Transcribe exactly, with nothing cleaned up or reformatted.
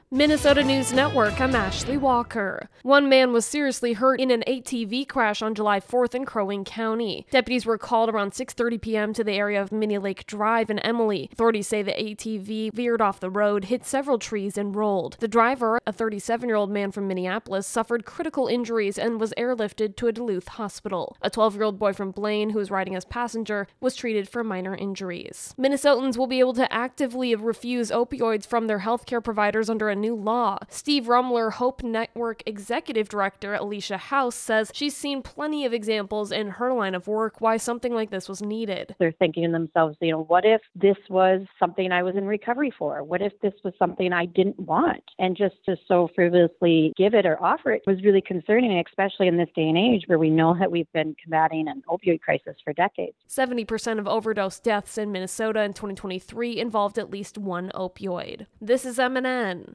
Minnesota News Network, I'm Ashley Walker. One man was seriously hurt in an A T V crash on July fourth in Crow Wing County. Deputies were called around six thirty p.m. to the area of Mini Lake Drive in Emily. Authorities say the A T V veered off the road, hit several trees, and rolled. The driver, a thirty-seven-year-old man from Minneapolis, suffered critical injuries and was airlifted to a Duluth hospital. A twelve-year-old boy from Blaine, who was riding as passenger, was treated for minor injuries. Minnesotans will be able to actively refuse opioids from their healthcare providers under a new law. Steve Rumler, Hope Network Executive Director Alicia House, says she's seen plenty of examples in her line of work why something like this was needed. They're thinking to themselves, you know, what if this was something I was in recovery for? What if this was something I didn't want? And just to so frivolously give it or offer it was really concerning, especially in this day and age where we know that we've been combating an opioid crisis for decades. seventy percent of overdose deaths in Minnesota in twenty twenty-three involved at least one opioid. This is M N N.